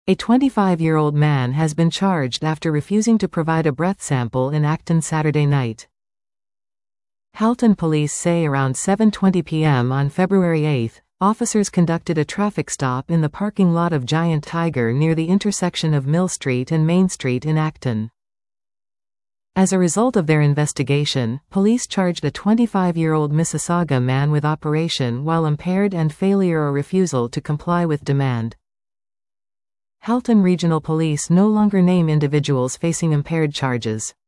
A 25-year-old man has been charged after refusing to provide a breath sample in Acton Saturday night. Halton police say around 7:20 p.m. on February 8, officers conducted a traffic stop in the parking lot of Giant Tiger near the intersection of Mill Street and Main Street in Acton. As a result of their investigation, police charged a 25-year-old Mississauga man with operation while impaired and failure or refusal to comply with demand. Halton Regional Police no longer name individuals facing impaired charges.